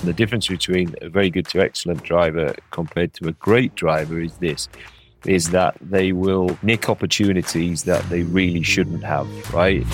And the difference between a very good to excellent driver compared to a great driver is that they will nick opportunities that they really shouldn't have, right?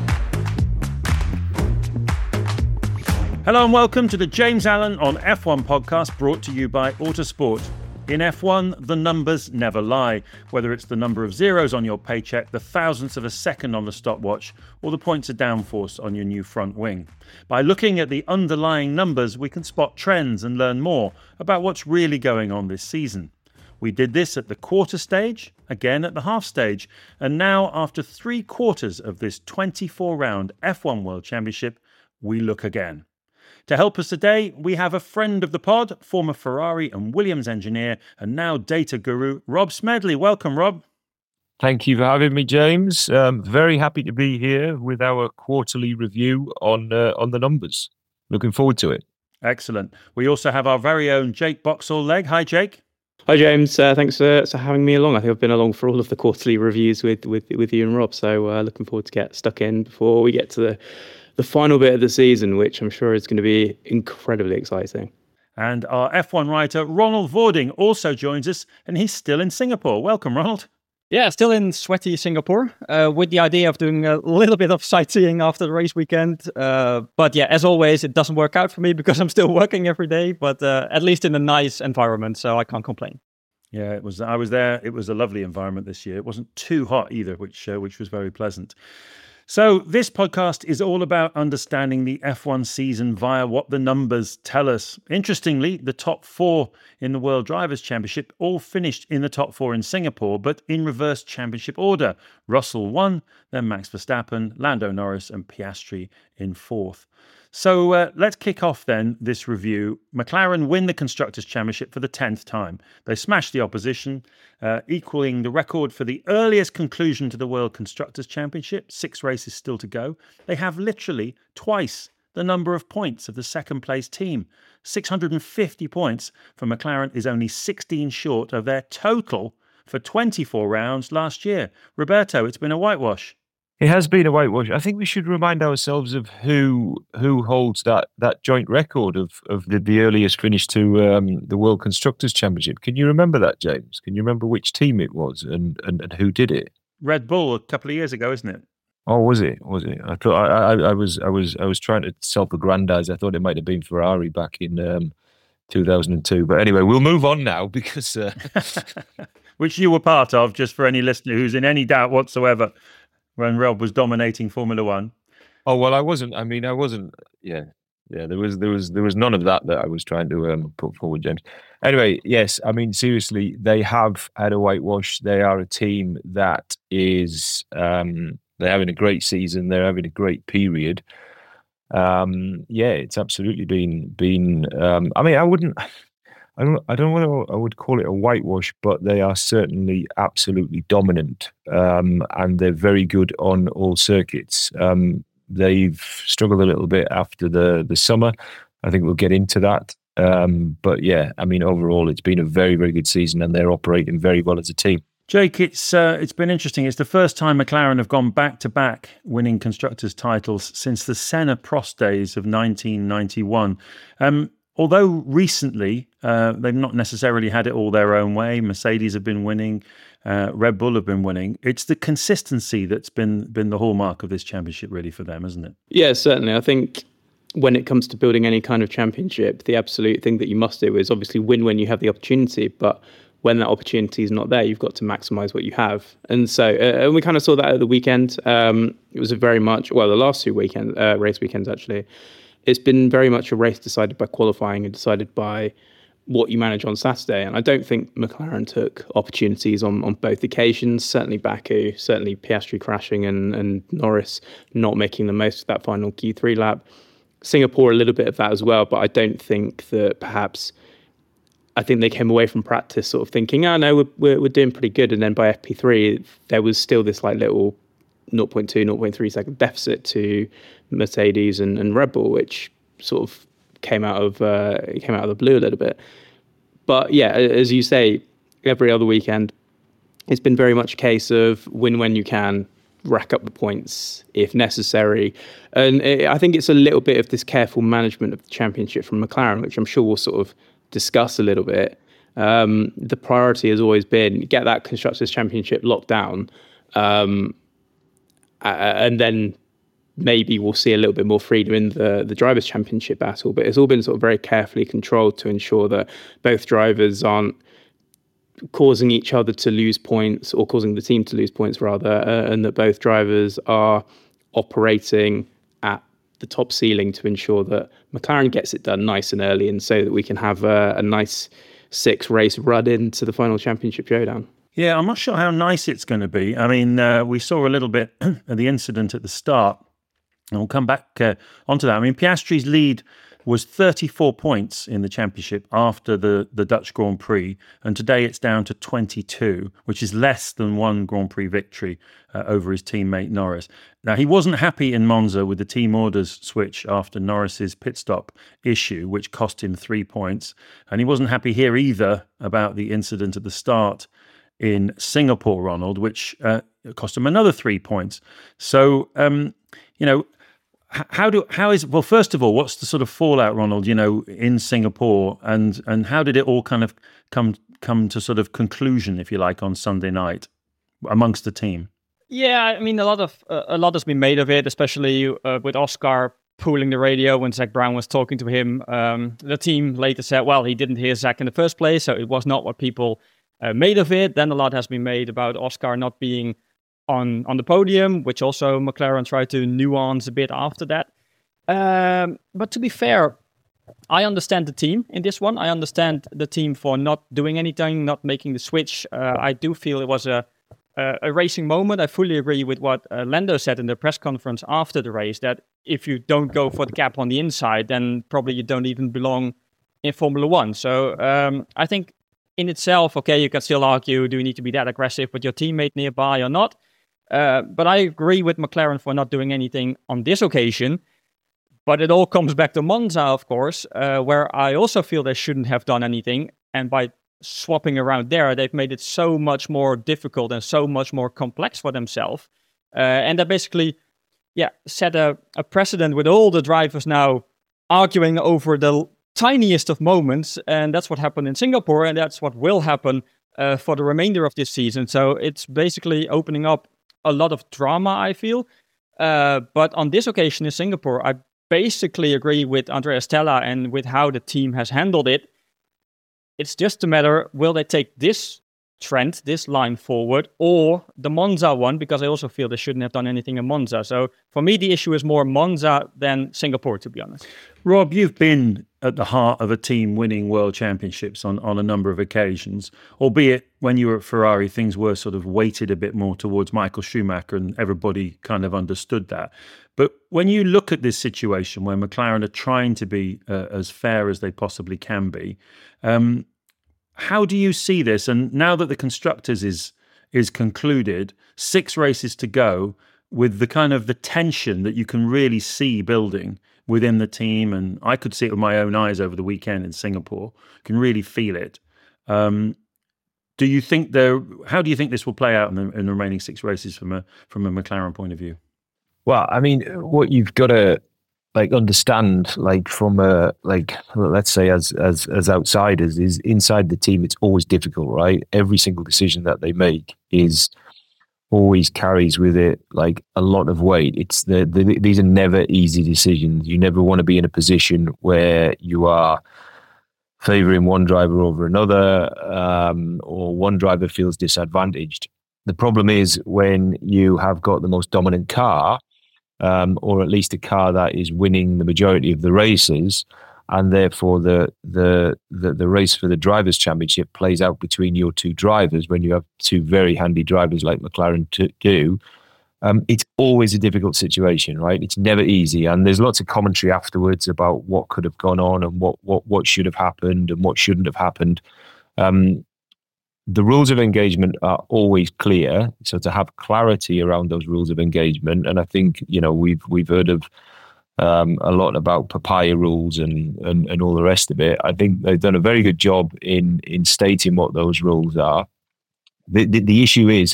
Hello and welcome to the James Allen on F1 podcast, brought to you by Autosport. In F1, the numbers never lie, whether it's the number of zeros on your paycheck, the thousandths of a second on the stopwatch, or the points of downforce on your new front wing. By looking at the underlying numbers, we can spot trends and learn more about what's really going on this season. We did this at the quarter stage, again at the half stage, and now after 3 quarters of this 24-round F1 World Championship, we look again. To help us today, we have a friend of the pod, former Ferrari and Williams engineer, and now data guru, Rob Smedley. Welcome, Rob. Thank you for having me, James. Very happy to be here with our quarterly review on the numbers. Looking forward to it. Excellent. We also have our very own Jake Boxall-Legge. Hi, Jake. Hi, James. Thanks for having me along. I think I've been along for all of the quarterly reviews with you and Rob, so looking forward to get stuck in before we get to the final bit of the season, which I'm sure is going to be incredibly exciting. And our F1 writer, Ronald Vording, also joins us, and he's still in Singapore. Welcome, Ronald. Yeah, still in sweaty Singapore, with the idea of doing a little bit of sightseeing after the race weekend. But yeah, as always, it doesn't work out for me because I'm still working every day, but at least in a nice environment, so I can't complain. Yeah, I was there. It was a lovely environment this year. It wasn't too hot either, which was very pleasant. So this podcast is all about understanding the F1 season via what the numbers tell us. Interestingly, the top 4 in the World Drivers' Championship all finished in the top 4 in Singapore, but in reverse championship order. Russell won, then Max Verstappen, Lando Norris and Piastri in 4th. So let's kick off then this review. McLaren win the Constructors' Championship for the 10th time. They smashed the opposition, equaling the record for the earliest conclusion to the World Constructors' Championship. 6 races still to go. They have literally twice the number of points of the second-place team. 650 points for McLaren is only 16 short of their total for 24 rounds last year. Roberto, it's been a whitewash. It has been a whitewash. I think we should remind ourselves of who holds that joint record of the earliest finish to the World Constructors' Championship. Can you remember that, James? Can you remember which team it was and who did it? Red Bull a couple of years ago, isn't it? Oh, was it? I thought I was trying to self-aggrandize. I thought it might have been Ferrari back in 2002. But anyway, we'll move on now because which you were part of. Just for any listener who's in any doubt whatsoever. When Rob was dominating Formula One. Oh well, I wasn't. Yeah. There was none of that I was trying to put forward, James. Anyway, yes. I mean, seriously, they have had a whitewash. They are a team that is they're having a great season. They're having a great period. It's absolutely been. I mean, I don't know what I would call it a whitewash, but they are certainly absolutely dominant, and they're very good on all circuits. They've struggled a little bit after the summer. I think we'll get into that. But yeah, I mean, overall, it's been a very, very good season, and they're operating very well as a team. Jake, it's been interesting. It's the first time McLaren have gone back-to-back winning constructors' titles since the Senna-Prost days of 1991. Although recently, they've not necessarily had it all their own way. Mercedes have been winning. Red Bull have been winning. It's the consistency that's been the hallmark of this championship, really, for them, isn't it? Yeah, certainly. I think when it comes to building any kind of championship, the absolute thing that you must do is obviously win when you have the opportunity. But when that opportunity is not there, you've got to maximise what you have. And so, and we kind of saw that at the weekend. It was the last 2 race weekends, actually. It's been very much a race decided by qualifying and decided by what you manage on Saturday. And I don't think McLaren took opportunities on both occasions. Certainly Baku, certainly Piastri crashing and Norris not making the most of that final Q3 lap. Singapore, a little bit of that as well. But I don't think that I think they came away from practice sort of thinking, oh no, we're doing pretty good. And then by FP3, there was still this like little 0.2, 0.3 second deficit to Mercedes and Red Bull, which sort of came out of the blue a little bit. But yeah, as you say, every other weekend, it's been very much a case of win when you can, rack up the points if necessary. And I think it's a little bit of this careful management of the championship from McLaren, which I'm sure we'll sort of discuss a little bit. The priority has always been get that Constructors' Championship locked down, and then maybe we'll see a little bit more freedom in the Drivers' Championship battle. But it's all been sort of very carefully controlled to ensure that both drivers aren't causing each other to lose points, or causing the team to lose points rather, and that both drivers are operating at the top ceiling to ensure that McLaren gets it done nice and early, and so that we can have a nice 6-race run into the final championship showdown. Yeah, I'm not sure how nice it's going to be. I mean, we saw a little bit of the incident at the start, and we'll come back onto that. I mean, Piastri's lead was 34 points in the championship after the Dutch Grand Prix, and today it's down to 22, which is less than one Grand Prix victory over his teammate Norris. Now, he wasn't happy in Monza with the team orders switch after Norris's pit stop issue, which cost him 3 points, and he wasn't happy here either about the incident at the start in Singapore, Ronald, which cost him another 3 points. So, well, first of all, what's the sort of fallout, Ronald, in Singapore, and how did it all kind of come to sort of conclusion, if you like, on Sunday night amongst the team? Yeah, I mean, a lot has been made of it, especially with Oscar pulling the radio when Zak Brown was talking to him. The team later said, well, he didn't hear Zak in the first place, so it was not what people made of it. Then a lot has been made about Oscar not being on the podium, which also McLaren tried to nuance a bit after that. But to be fair, I understand the team in this one. I understand the team for not doing anything, not making the switch. I do feel it was a racing moment. I fully agree with what Lando said in the press conference after the race, that if you don't go for the gap on the inside, then probably you don't even belong in Formula One. So I think in itself, okay, you can still argue, do you need to be that aggressive with your teammate nearby or not? But I agree with McLaren for not doing anything on this occasion. But it all comes back to Monza, of course, where I also feel they shouldn't have done anything. And by swapping around there, they've made it so much more difficult and so much more complex for themselves. And they basically, set a precedent with all the drivers now arguing over the tiniest of moments. And that's what happened in Singapore, and that's what will happen for the remainder of this season. So it's basically opening up a lot of drama, I feel. But on this occasion in Singapore, I basically agree with Andrea Stella and with how the team has handled it. It's just a matter, will they take this trend, this line forward, or the Monza one, because I also feel they shouldn't have done anything in Monza. So for me, the issue is more Monza than Singapore, to be honest. Rob, you've been at the heart of a team winning world championships on a number of occasions, albeit when you were at Ferrari, things were sort of weighted a bit more towards Michael Schumacher, and everybody kind of understood that. But when you look at this situation where McLaren are trying to be as fair as they possibly can be, how do you see this? And now that the Constructors is concluded, 6 races to go, with the kind of the tension that you can really see building within the team, and I could see it with my own eyes over the weekend in Singapore, can really feel it. How do you think this will play out in the remaining 6 races from a McLaren point of view? Well, I mean, what you've got to understand, from let's say as outsiders, is inside the team, it's always difficult, right? Every single decision that they make always carries with it a lot of weight. It's these are never easy decisions. You never want to be in a position where you are favoring one driver over another, or one driver feels disadvantaged. The problem is when you have got the most dominant car, or at least a car that is winning the majority of the races, and therefore the race for the Drivers' Championship plays out between your 2 drivers when you have 2 very handy drivers like McLaren do. It's always a difficult situation, right? It's never easy, and there's lots of commentary afterwards about what could have gone on and what should have happened and what shouldn't have happened. The rules of engagement are always clear, so to have clarity around those rules of engagement, and I think we've heard of a lot about papaya rules and all the rest of it. I think they've done a very good job in stating what those rules are. The issue is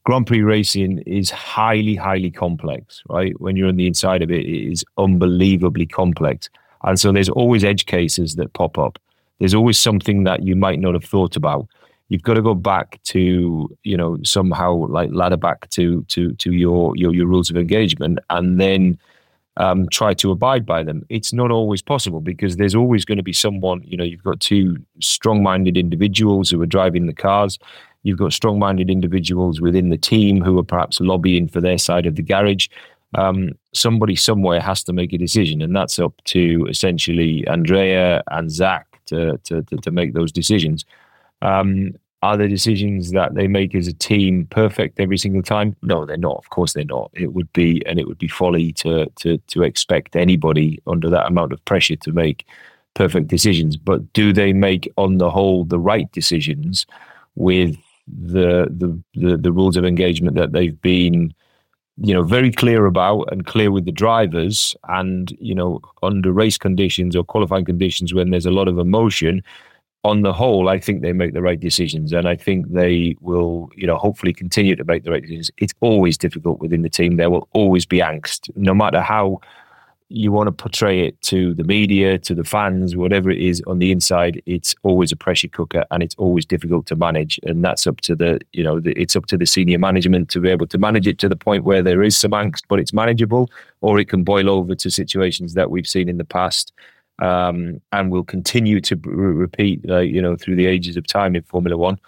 Grand Prix racing is highly, highly complex, right? When you're on the inside of it, it is unbelievably complex. And so there's always edge cases that pop up. There's always something that you might not have thought about. You've got to go back to, somehow like ladder back to your rules of engagement, and then try to abide by them. It's not always possible because there's always going to be someone, you've got two strong-minded individuals who are driving the cars. You've got strong-minded individuals within the team who are perhaps lobbying for their side of the garage. Somebody somewhere has to make a decision, and that's up to essentially Andrea and Zach to make those decisions. Are the decisions that they make as a team perfect every single time? No, they're not. Of course, they're not. It would be folly to expect anybody under that amount of pressure to make perfect decisions. But do they make, on the whole, the right decisions with the rules of engagement that they've been, very clear about and clear with the drivers, and under race conditions or qualifying conditions when there's a lot of emotion? On the whole, I think they make the right decisions, and I think they will, hopefully continue to make the right decisions. It's always difficult within the team. There will always be angst, no matter how you want to portray it to the media, to the fans, whatever it is on the inside. It's always a pressure cooker, and it's always difficult to manage. And that's up to it's up to the senior management to be able to manage it to the point where there is some angst, but it's manageable, or it can boil over to situations that we've seen in the past. And will continue to repeat, through the ages of time in Formula One.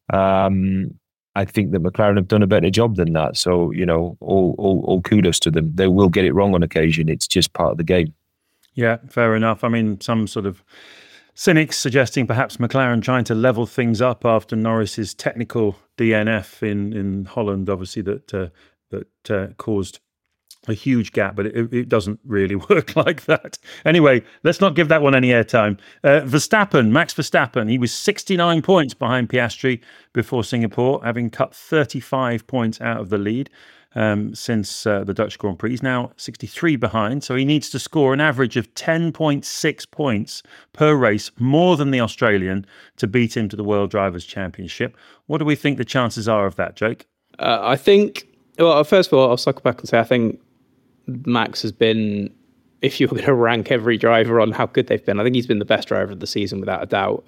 I think that McLaren have done a better job than that. So, all kudos to them. They will get it wrong on occasion. It's just part of the game. Yeah, fair enough. I memean, some sort of cynics suggesting perhaps McLaren trying to level things up after Norris's technical DNF in Holland, obviously that caused a huge gap, but it doesn't really work like that. Anyway, let's not give that one any airtime. Max Verstappen, he was 69 points behind Piastri before Singapore, having cut 35 points out of the lead since the Dutch Grand Prix. He's now 63 behind, so he needs to score an average of 10.6 points per race, more than the Australian, to beat him to the World Drivers' Championship. What do we think the chances are of that, Jake? I think, well, first of all, I'll cycle back and say I think Max has been, if you're going to rank every driver on how good they've been, I think he's been the best driver of the season without a doubt.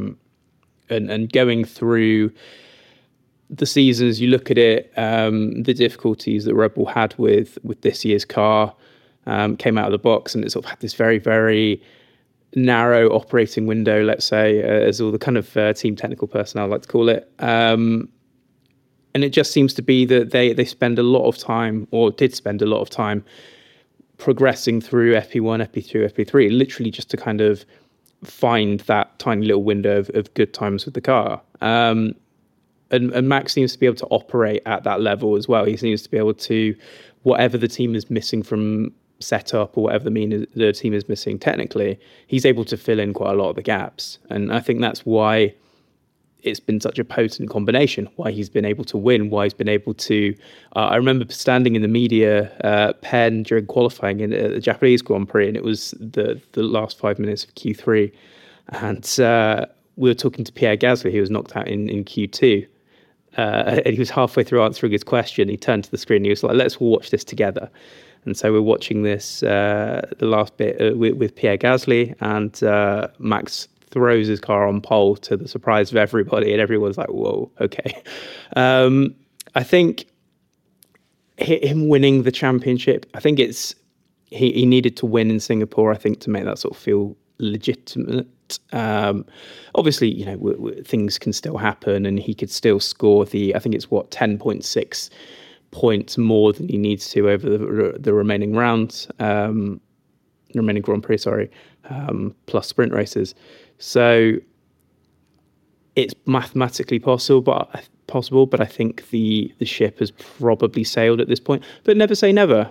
And going through the seasons, you look at it, the difficulties that Red Bull had with this year's car came out of the box, and it sort of had this very, very narrow operating window, let's say, as all the kind of team technical personnel like to call it. And it just seems to be that they spend a lot of time, or did spend a lot of time, progressing through FP1, FP2, FP3, literally just to kind of find that tiny little window of good times with the car. And Max seems to be able to operate at that level as well. He seems to be able to, whatever the team is missing from setup or whatever the team is missing technically, he's able to fill in quite a lot of the gaps. And I think that's why it's been such a potent combination, why he's been able to win, why he's been able to... I remember standing in the media pen during qualifying in the Japanese Grand Prix, and it was the last 5 minutes of Q3. And we were talking to Pierre Gasly, who was knocked out in Q2. And he was halfway through answering his question. He turned to the screen and he was like, let's watch this together. And so we're watching this, the last bit with Pierre Gasly, and Max throws his car on pole to the surprise of everybody, and everyone's like, whoa, okay. I think him winning the championship, I think it's he needed to win in Singapore, I think, to make that sort of feel legitimate. Obviously, things can still happen, and he could still score I think it's 10.6 points more than he needs to over the remaining rounds, remaining Grand Prix, plus sprint races. So it's mathematically possible, but I think the ship has probably sailed at this point. But never say never.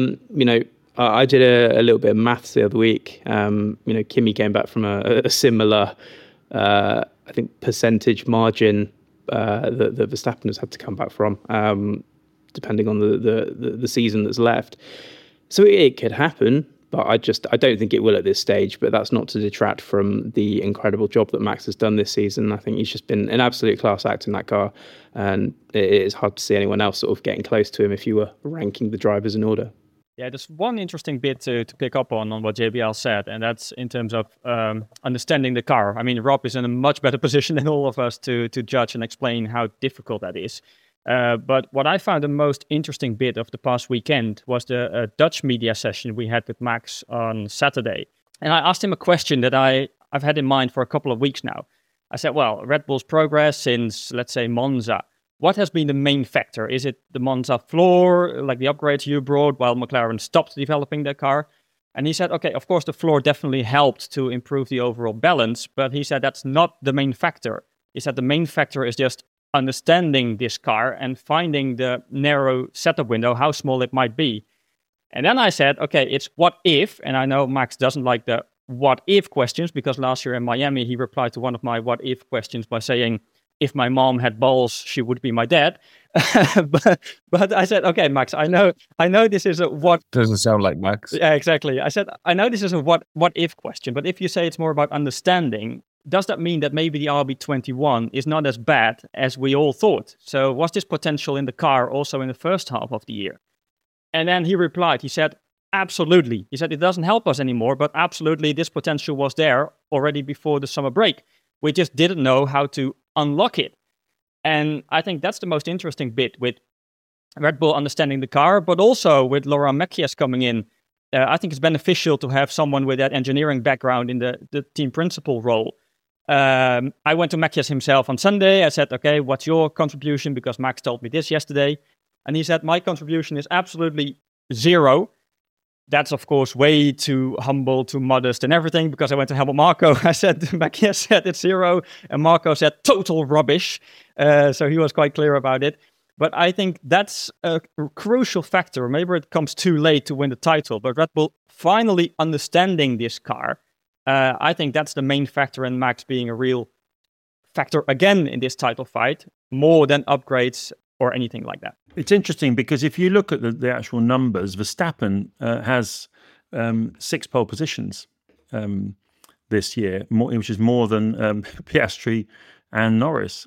I did a little bit of maths the other week. Kimi came back from a similar, I think, percentage margin that Verstappen has had to come back from, depending on the season that's left. So it could happen, but I don't think it will at this stage. But that's not to detract from the incredible job that Max has done this season. I think he's just been an absolute class act in that car, and it is hard to see anyone else sort of getting close to him if you were ranking the drivers in order. Yeah, there's one interesting bit to pick up on what JBL said, and that's in terms of understanding the car. I mean, Rob is in a much better position than all of us to judge and explain how difficult that is. But what I found the most interesting bit of the past weekend was the Dutch media session we had with Max on Saturday. And I asked him a question that I've had in mind for a couple of weeks now. I said, well, Red Bull's progress since, let's say, Monza. What has been the main factor? Is it the Monza floor, like the upgrades you brought while McLaren stopped developing their car? And he said, okay, of course, the floor definitely helped to improve the overall balance, but he said that's not the main factor. He said the main factor is just understanding this car and finding the narrow setup window, how small it might be. And then I said, okay, it's what if, and I know Max doesn't like the what if questions, because last year in Miami, he replied to one of my what if questions by saying, if my mom had balls, she would be my dad. but I said, okay, Max, I know this is a what. Doesn't sound like Max. Yeah, exactly. I said, I know this is a what if question, but if you say it's more about understanding, does that mean that maybe the RB21 is not as bad as we all thought? So was this potential in the car also in the first half of the year? And then he replied, he said, absolutely. He said, it doesn't help us anymore, but absolutely this potential was there already before the summer break. We just didn't know how to unlock it. And I think that's the most interesting bit with Red Bull understanding the car, but also with Laurent Mekies coming in. I think it's beneficial to have someone with that engineering background in the team principal role. I went to Mekies himself on Sunday. I said, okay, what's your contribution? Because Max told me this yesterday. And he said, my contribution is absolutely zero. That's, of course, way too humble, too modest and everything, because I went to Helmut Marko. I said, Mekies said it's zero, and Marko said total rubbish. So he was quite clear about it. But I think that's a crucial factor. Maybe it comes too late to win the title, but Red Bull finally understanding this car, I think that's the main factor in Max being a real factor again in this title fight, more than upgrades or anything like that. It's interesting because if you look at the actual numbers, Verstappen has 6 pole positions this year, which is more than Piastri and Norris.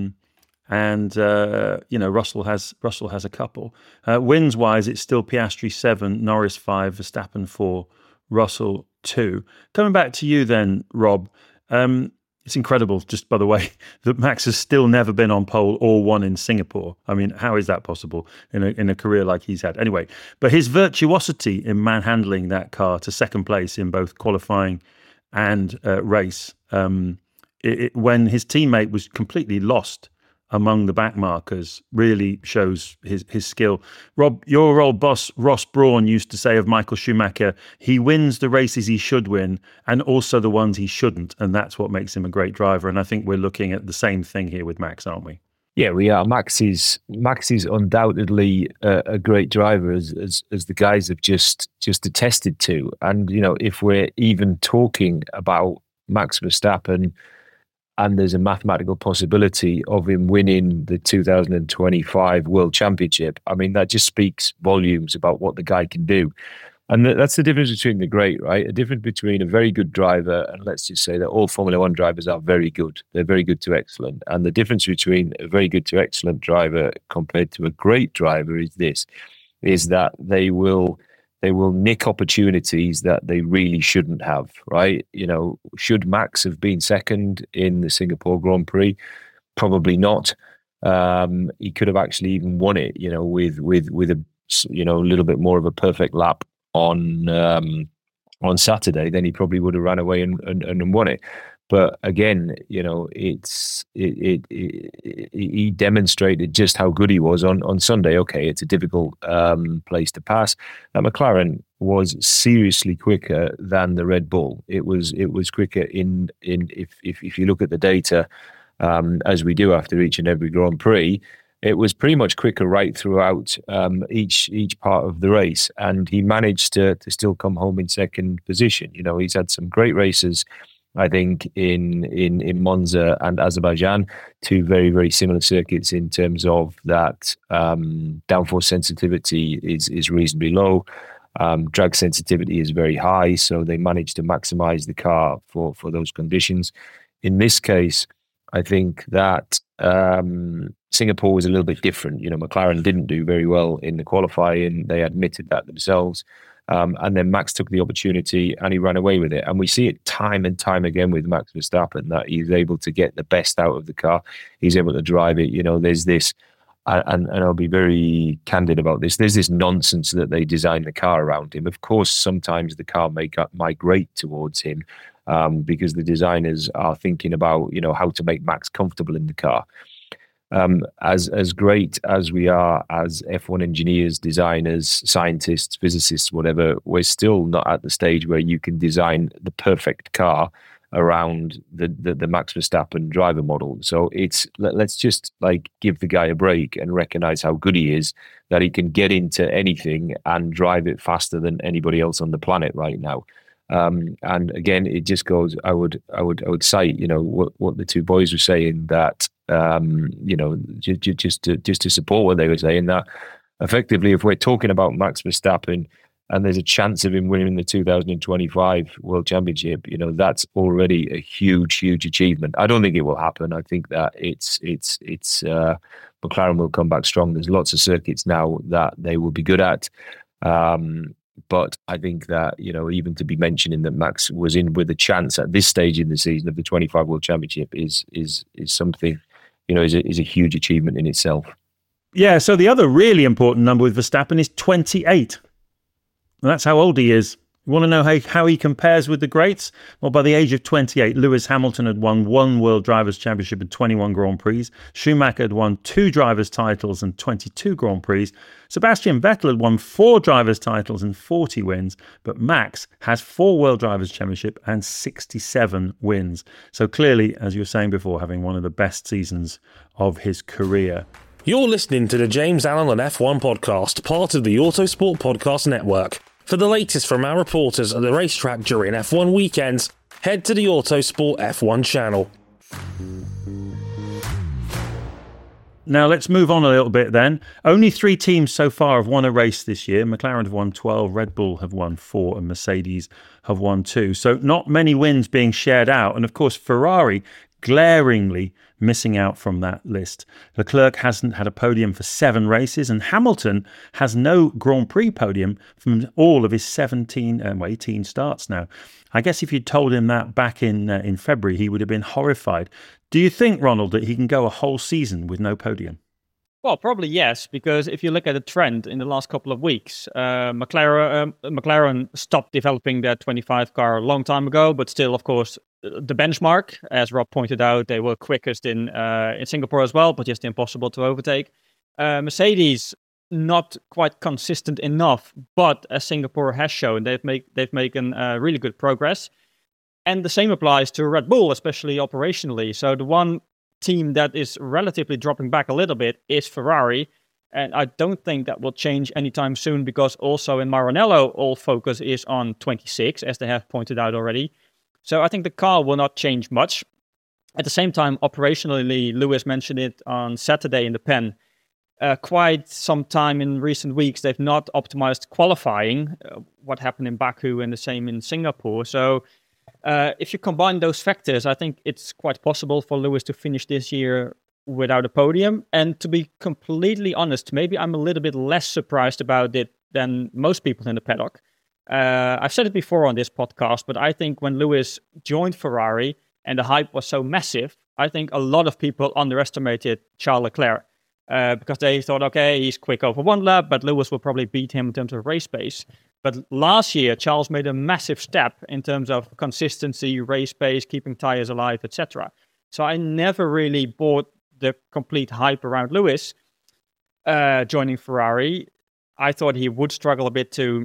Russell has a couple. Wins wise, it's still Piastri 7, Norris 5, Verstappen 4, Russell 2. Coming back to you then, Rob. It's incredible, just by the way, that Max has still never been on pole or won in Singapore. I mean, how is that possible in a career like he's had? Anyway, but his virtuosity in manhandling that car to second place in both qualifying and race, when his teammate was completely lost among the back markers, really shows his skill. Rob, your old boss, Ross Brawn, used to say of Michael Schumacher, he wins the races he should win and also the ones he shouldn't. And that's what makes him a great driver. And I think we're looking at the same thing here with Max, aren't we? Yeah, we are. Max is undoubtedly a great driver, as the guys have just attested to. And, if we're even talking about Max Verstappen, and there's a mathematical possibility of him winning the 2025 World Championship, I mean, that just speaks volumes about what the guy can do. And that's the difference between the great, right? A difference between a very good driver, and let's just say that all Formula One drivers are very good. They're very good to excellent. And the difference between a very good to excellent driver compared to a great driver is that they will nick opportunities that they really shouldn't have, right? Should Max have been second in the Singapore Grand Prix? Probably not. He could have actually even won it, with a little bit more of a perfect lap on Saturday. Then he probably would have ran away and won it. But again, he demonstrated just how good he was on Sunday. Okay, it's a difficult place to pass. Now, McLaren was seriously quicker than the Red Bull. It was quicker in if you look at the data, as we do after each and every Grand Prix, it was pretty much quicker right throughout each part of the race, and he managed to still come home in second position. He's had some great races, I think, in Monza and Azerbaijan, 2 very, very similar circuits in terms of that downforce sensitivity is reasonably low. Drag sensitivity is very high, so they manage to maximize the car for those conditions. In this case, I think that Singapore was a little bit different. McLaren didn't do very well in the qualifying. They admitted that themselves. And then Max took the opportunity and he ran away with it. And we see it time and time again with Max Verstappen, that he's able to get the best out of the car. He's able to drive it. There's this, and I'll be very candid about this, there's this nonsense that they design the car around him. Of course, sometimes the car may migrate towards him because the designers are thinking about, how to make Max comfortable in the car. As great as we are as F1 engineers, designers, scientists, physicists, whatever, we're still not at the stage where you can design the perfect car around the Max Verstappen driver model. So let's just give the guy a break and recognize how good he is, that he can get into anything and drive it faster than anybody else on the planet right now. And again, it just goes. I would cite, what the two boys were saying, that just to support what they were saying, that effectively, if we're talking about Max Verstappen and there's a chance of him winning the 2025 World Championship, that's already a huge achievement. I don't think it will happen. I think that it's McLaren will come back strong. There's lots of circuits now that they will be good at. But I think that, even to be mentioning that Max was in with a chance at this stage in the season of the 25 World Championship is something, is a huge achievement in itself. Yeah, so the other really important number with Verstappen is 28. And that's how old he is. You want to know how he compares with the greats? Well, by the age of 28, Lewis Hamilton had won 1 World Drivers' Championship and 21 Grand Prix. Schumacher had won 2 drivers' titles and 22 Grand Prix. Sebastian Vettel had won 4 drivers' titles and 40 wins. But Max has 4 World Drivers' Championship and 67 wins. So clearly, as you were saying before, having one of the best seasons of his career. You're listening to the James Allen and F1 podcast, part of the Autosport Podcast Network. For the latest from our reporters at the racetrack during F1 weekends, head to the Autosport F1 channel. Now let's move on a little bit then. Only 3 teams so far have won a race this year. McLaren have won 12, Red Bull have won 4, and Mercedes have won 2. So not many wins being shared out. And of course, Ferrari glaringly missing out from that list. Leclerc hasn't had a podium for 7 races, and Hamilton has no Grand Prix podium from all of his 18 starts now. I guess if you'd told him that back in February, he would have been horrified. Do you think, Ronald, that he can go a whole season with no podium? Well, probably yes, because if you look at the trend in the last couple of weeks, McLaren stopped developing their 25 car a long time ago, but still, of course, the benchmark, as Rob pointed out, they were quickest in Singapore as well, but just impossible to overtake. Mercedes, not quite consistent enough, but as Singapore has shown, they've made really good progress. And the same applies to Red Bull, especially operationally. So the one team that is relatively dropping back a little bit is Ferrari. And I don't think that will change anytime soon, because also in Maranello, all focus is on 26, as they have pointed out already. So I think the car will not change much. At the same time, operationally, Lewis mentioned it on Saturday in the pen. Quite some time in recent weeks, they've not optimized qualifying, what happened in Baku and the same in Singapore. So if you combine those factors, I think it's quite possible for Lewis to finish this year without a podium. And to be completely honest, maybe I'm a little bit less surprised about it than most people in the paddock. I've said it before on this podcast, but I think when Lewis joined Ferrari and the hype was so massive, I think a lot of people underestimated Charles Leclerc because they thought, okay, he's quick over one lap, but Lewis will probably beat him in terms of race pace. But last year, Charles made a massive step in terms of consistency, race pace, keeping tires alive, etc. So I never really bought the complete hype around Lewis joining Ferrari. I thought he would struggle a bit to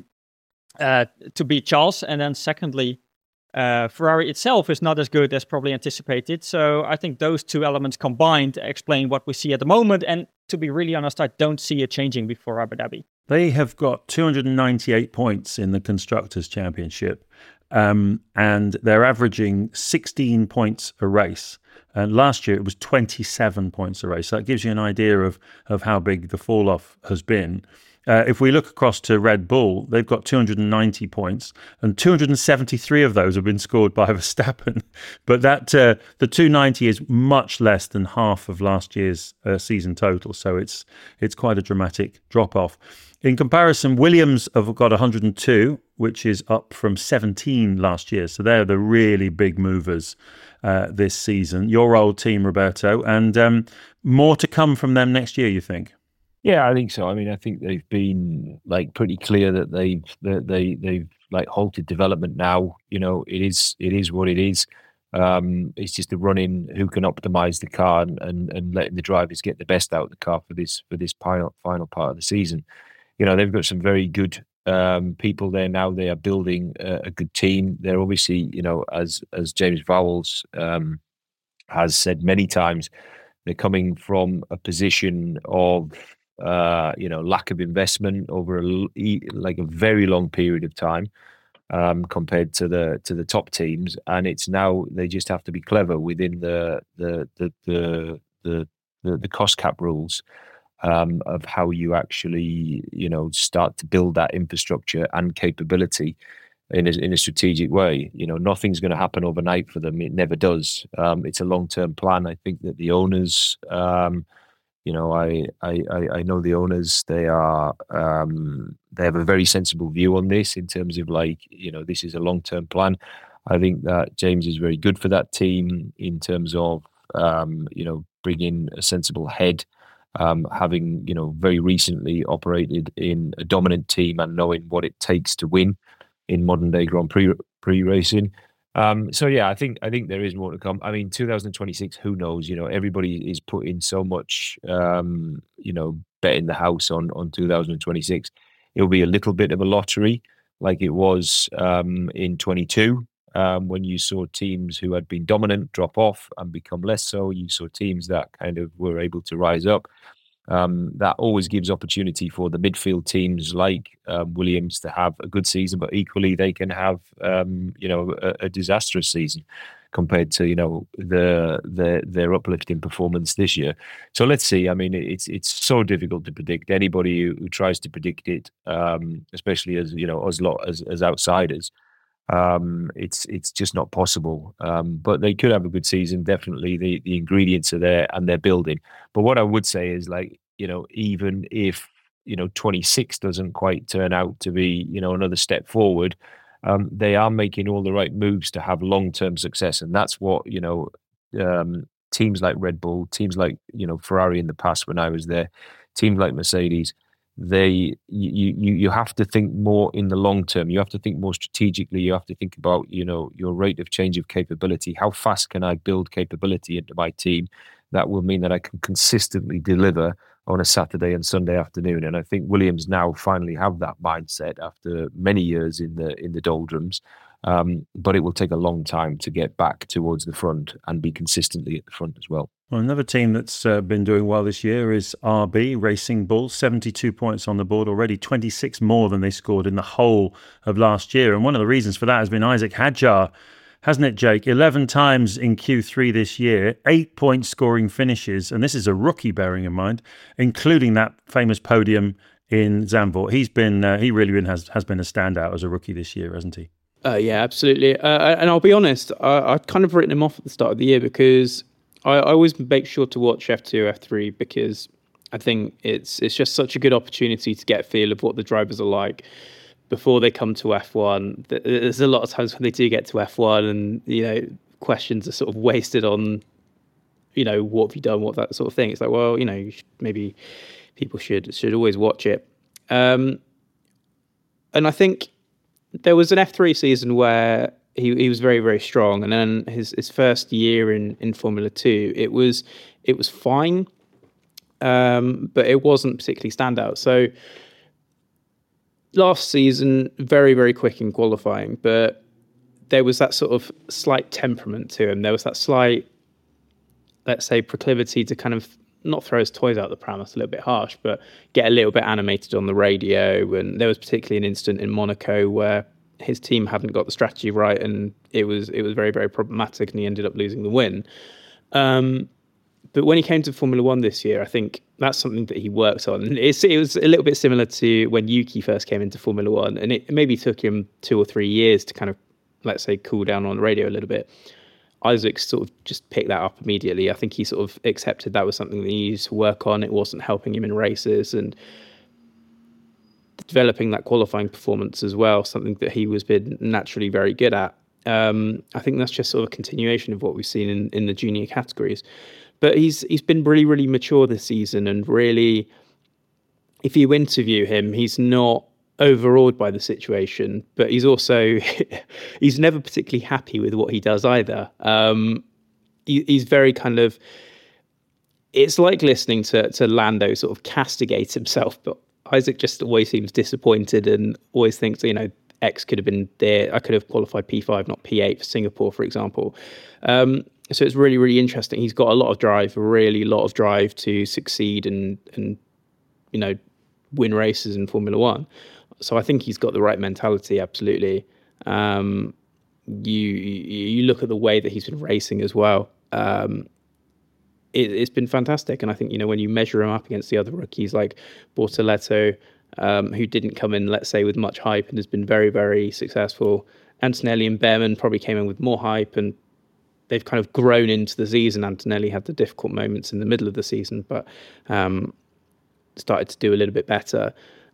beat Charles. And then secondly, Ferrari itself is not as good as probably anticipated. So I think those two elements combined explain what we see at the moment. And to be really honest, I don't see it changing before Abu Dhabi. They have got 298 points in the Constructors' Championship, and they're averaging 16 points a race. And last year it was 27 points a race. So that gives you an idea of how big the fall-off has been. If we look across to Red Bull, they've got 290 points, and 273 of those have been scored by Verstappen. But that the 290 is much less than half of last year's season total, so it's quite a dramatic drop-off. In comparison, Williams have got 102, which is up from 17 last year. So they're the really big movers this season. Your old team, Roberto, and more to come from them next year, you think? Yeah, I think so. I mean, I think they've been like pretty clear that they've like halted development now. You know, it is what it is. It's just a run-in who can optimize the car and letting the drivers get the best out of the car for this final part of the season. You know, they've got some very good people there now. They are building a good team. They're obviously, you know, as James Vowles has said many times, they're coming from a position of lack of investment over a very long period of time compared to the top teams, and it's now they just have to be clever within the cost cap rules of how you actually start to build that infrastructure and capability in a strategic way. You know, nothing's going to happen overnight for them. It never does. It's a long-term plan. I think that the owners. I know the owners. They have a very sensible view on this in terms of this is a long-term plan. I think that James is very good for that team in terms of bringing a sensible head, having very recently operated in a dominant team and knowing what it takes to win in modern day Grand Prix racing. So yeah, I think there is more to come. I mean, 2026, who knows? Everybody is putting so much, bet in the house on 2026. It'll be a little bit of a lottery, like it was in 22, when you saw teams who had been dominant drop off and become less so. You saw teams that kind of were able to rise up. That always gives opportunity for the midfield teams like Williams to have a good season, but equally they can have a disastrous season compared to their uplifting performance this year. So let's see. I mean, it's so difficult to predict. Anybody who tries to predict it, especially as outsiders, it's just not possible. But they could have a good season. Definitely, the ingredients are there and they're building. But what I would say is, even if 26 doesn't quite turn out to be another step forward, they are making all the right moves to have long-term success, and that's what teams like Red Bull, teams like Ferrari in the past when I was there, teams like Mercedes. You have to think more in the long term. You have to think more strategically. You have to think about your rate of change of capability. How fast can I build capability into my team that will mean that I can consistently deliver on a Saturday and Sunday afternoon? And I think Williams now finally have that mindset after many years in the doldrums. But it will take a long time to get back towards the front and be consistently at the front as well. Well, another team that's been doing well this year is RB, Racing Bull, 72 points on the board already, 26 more than they scored in the whole of last year. And one of the reasons for that has been Isaac Hadjar, hasn't it, Jake? 11 times in Q3 this year, 8-point scoring finishes, and this is a rookie, bearing in mind, including that famous podium in Zandvoort. He really has been a standout as a rookie this year, hasn't he? Yeah, absolutely. And I'll be honest, I'd kind of written him off at the start of the year because I always make sure to watch F2, F3 because I think it's just such a good opportunity to get a feel of what the drivers are like before they come to F1. There's a lot of times when they do get to F1 and, questions are sort of wasted on, what have you done, what that sort of thing. It's like, well, maybe people should always watch it. And I think there was an F3 season where he was very, very strong. And then his first year in Formula 2, it was fine, but it wasn't particularly standout. So last season, very, very quick in qualifying, but there was that sort of slight temperament to him. There was that slight, let's say, proclivity to kind of not throw his toys out the pram, that's a little bit harsh, but get a little bit animated on the radio. And there was particularly an incident in Monaco where his team hadn't got the strategy right, and it was very, very problematic, and he ended up losing the win. But when he came to Formula One this year, I think that's something that he worked on. And it was a little bit similar to when Yuki first came into Formula One, and it maybe took him 2 or 3 years to kind of, let's say, cool down on the radio a little bit. Isaac sort of just picked that up immediately. I think he sort of accepted that was something that he needed to work on. It wasn't helping him in races, and developing that qualifying performance as well, something that he was been naturally very good at. I think that's just sort of a continuation of what we've seen in the junior categories. But he's been really, really mature this season, and really, if you interview him, he's not overawed by the situation, but he's also he's never particularly happy with what he does either. He's very kind of, it's like listening to Lando sort of castigate himself, but Isaac just always seems disappointed and always thinks, X could have been there. I could have qualified P5, not P8 for Singapore, for example. So it's really, really interesting. He's got a lot of drive, to succeed and win races in Formula One. So I think he's got the right mentality, absolutely. You look at the way that he's been racing as well. It's been fantastic. And I think, when you measure him up against the other rookies like Bortoleto, who didn't come in, let's say, with much hype and has been very, very successful. Antonelli and Behrman probably came in with more hype, and they've kind of grown into the season. Antonelli had the difficult moments in the middle of the season, but started to do a little bit better.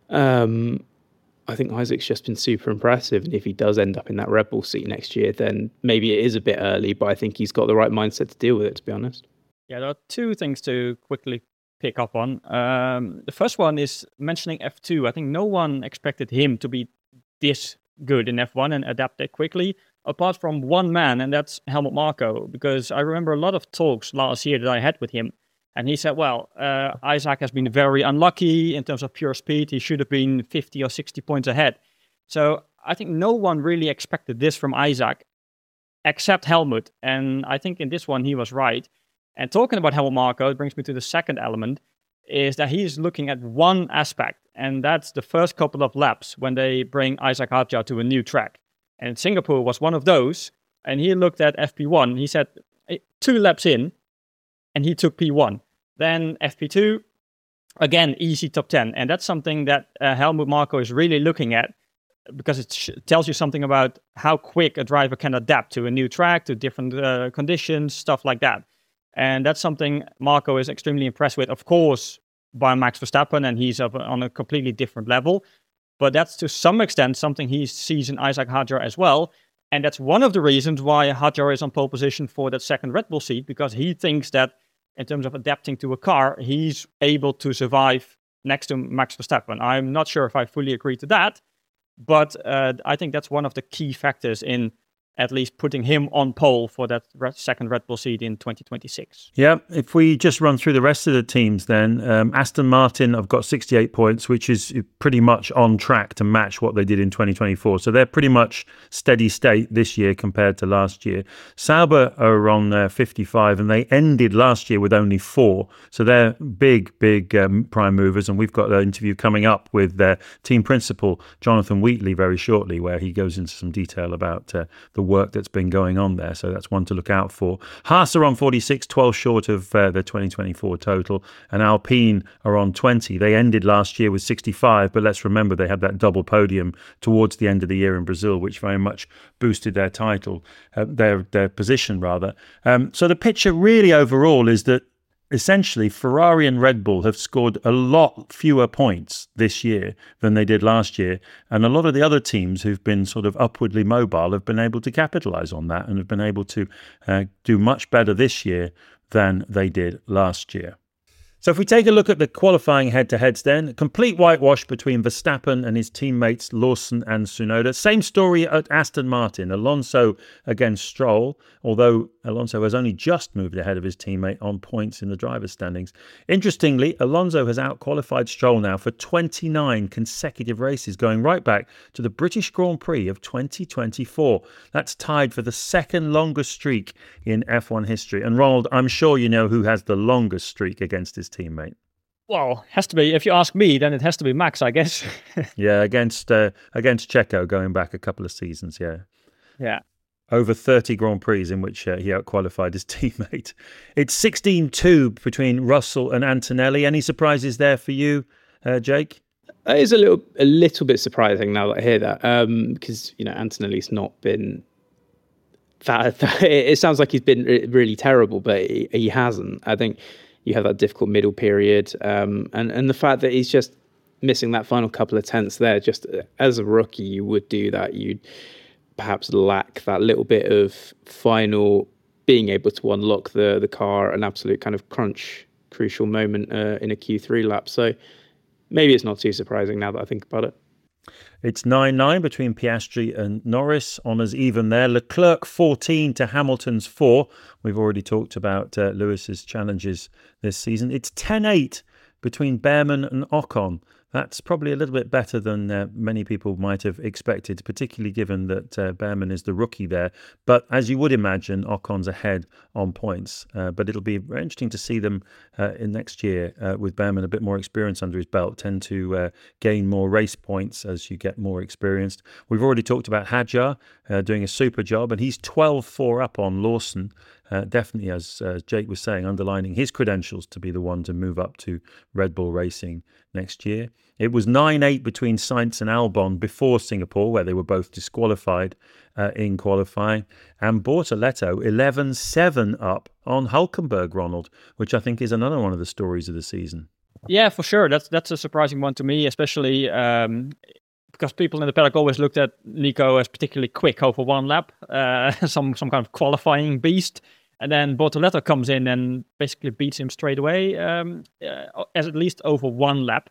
I think Isaac's just been super impressive, and if he does end up in that Red Bull seat next year, then maybe it is a bit early, but I think he's got the right mindset to deal with it, to be honest. Yeah, there are 2 things to quickly pick up on. The first one is mentioning F2. I think no one expected him to be this good in F1 and adapt that quickly, apart from one man, and that's Helmut Marko, because I remember a lot of talks last year that I had with him, and he said, Isaac has been very unlucky in terms of pure speed. He should have been 50 or 60 points ahead. So I think no one really expected this from Isaac, except Helmut. And I think in this one, he was right. And talking about Helmut Marko, it brings me to the second element, is that he's looking at one aspect, and that's the first couple of laps when they bring Isack Hadjar to a new track. And Singapore was one of those, and he looked at FP1. He said 2 laps in, and he took P1. Then FP2, again, easy top 10. And that's something that Helmut Marko is really looking at, because it tells you something about how quick a driver can adapt to a new track, to different conditions, stuff like that. And that's something Marko is extremely impressed with, of course, by Max Verstappen, and he's on a completely different level. But that's to some extent something he sees in Isack Hadjar as well. And that's one of the reasons why Hadjar is on pole position for that second Red Bull seat, because he thinks that in terms of adapting to a car, he's able to survive next to Max Verstappen. I'm not sure if I fully agree to that, but I think that's one of the key factors in at least putting him on pole for that second Red Bull seat in 2026. Yeah, if we just run through the rest of the teams then, Aston Martin have got 68 points, which is pretty much on track to match what they did in 2024. So they're pretty much steady state this year compared to last year. Sauber are on 55, and they ended last year with only 4. So they're big prime movers, and we've got an interview coming up with their team principal, Jonathan Wheatley, very shortly, where he goes into some detail about the work that's been going on there. So that's one to look out for. Haas are on 46, 12 short of the 2024 total, and Alpine are on 20. They ended last year with 65, but let's remember they had that double podium towards the end of the year in Brazil, which very much boosted their title, their position rather. So the picture really overall is that essentially Ferrari and Red Bull have scored a lot fewer points this year than they did last year, and a lot of the other teams who've been sort of upwardly mobile have been able to capitalize on that and have been able to do much better this year than they did last year. So if we take a look at the qualifying head-to-heads then, a complete whitewash between Verstappen and his teammates Lawson and Tsunoda. Same story at Aston Martin. Alonso against Stroll, although Alonso has only just moved ahead of his teammate on points in the driver's standings. Interestingly, Alonso has out-qualified Stroll now for 29 consecutive races, going right back to the British Grand Prix of 2024. That's tied for the second longest streak in F1 history. And Ronald, I'm sure you know who has the longest streak against his teammate. Well, has to be. If you ask me, then it has to be Max, I guess. Yeah, against Checo going back a couple of seasons. Yeah. over 30 Grand Prix in which he outqualified his teammate. It's 16-2 between Russell and Antonelli. Any surprises there for you, Jake? It is a little bit surprising now that I hear that, because Antonelli's not been that. It sounds like he's been really terrible, but he hasn't. I think you have that difficult middle period, and the fact that he's just missing that final couple of tenths there. Just as a rookie, you would do that. You'd perhaps lack that little bit of final being able to unlock the car, an absolute kind of crucial moment in a Q3 lap. So maybe it's not too surprising now that I think about it. It's 9-9 between Piastri and Norris. Honours even there. Leclerc 14 to Hamilton's 4. We've already talked about Lewis's challenges this season. It's 10-8 between Behrman and Ocon. That's probably a little bit better than many people might have expected, particularly given that Behrman is the rookie there. But as you would imagine, Ocon's ahead on points. But it'll be very interesting to see them in next year with Behrman a bit more experience under his belt, tend to gain more race points as you get more experienced. We've already talked about Hadjar doing a super job, and he's 12-4 up on Lawson. Definitely, as Jake was saying, underlining his credentials to be the one to move up to Red Bull Racing next year. It was 9-8 between Sainz and Albon before Singapore, where they were both disqualified in qualifying. And Bortoleto 11-7 up on Hülkenberg, Ronald, which I think is another one of the stories of the season. Yeah, for sure. That's a surprising one to me, especially because people in the paddock always looked at Nico as particularly quick over one lap, some kind of qualifying beast. And then Bortoleto comes in and basically beats him straight away, as at least over one lap.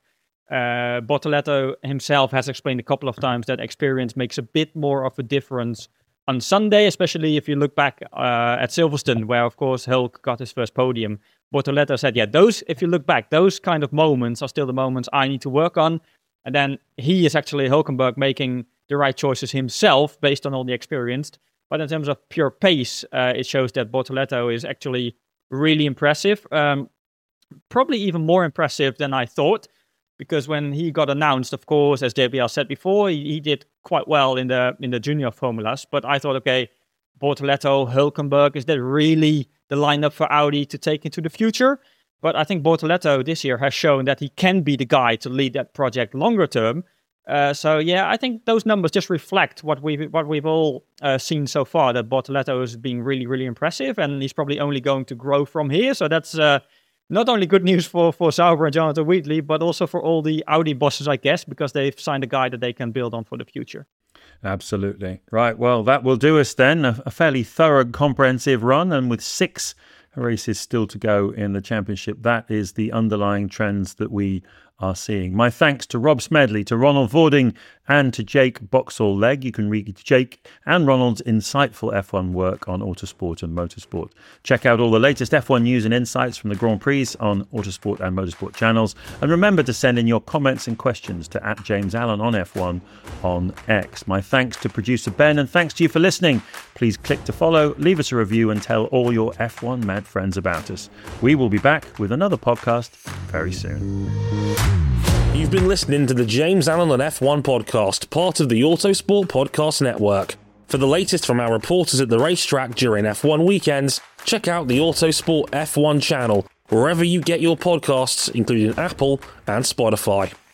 Bortoleto himself has explained a couple of times that experience makes a bit more of a difference on Sunday, especially if you look back at Silverstone, where, of course, Hulk got his first podium. Bortoleto said, if you look back, those kind of moments are still the moments I need to work on. And then he is actually, Hülkenberg, making the right choices himself based on all the experience. But in terms of pure pace, it shows that Bortoleto is actually really impressive. Probably even more impressive than I thought. Because when he got announced, of course, as JBL said before, he did quite well in the junior formulas. But I thought, okay, Bortoleto, Hülkenberg, is that really the lineup for Audi to take into the future? But I think Bortoleto this year has shown that he can be the guy to lead that project longer term. I think those numbers just reflect what we've all seen so far, that Bortoleto is being really, really impressive, and he's probably only going to grow from here. So that's not only good news for Sauber and Jonathan Wheatley, but also for all the Audi bosses, I guess, because they've signed a guy that they can build on for the future. Absolutely. Right, well, that will do us then. A fairly thorough, comprehensive run, and with 6 races still to go in the championship, that is the underlying trends that we are seeing. My thanks to Rob Smedley, to Ronald Vording, and to Jake Boxall-Legge. You can read Jake and Ronald's insightful F1 work on Autosport and Motorsport. Check out all the latest F1 news and insights from the Grand Prix on Autosport and Motorsport channels. And remember to send in your comments and questions to @JamesAllen on F1 on X. My thanks to producer Ben, and thanks to you for listening. Please click to follow, leave us a review, and tell all your F1 mad friends about us. We will be back with another podcast very soon. You've been listening to the James Allen on F1 podcast, part of the Autosport Podcast Network. For the latest from our reporters at the racetrack during F1 weekends, check out the Autosport F1 channel, wherever you get your podcasts, including Apple and Spotify.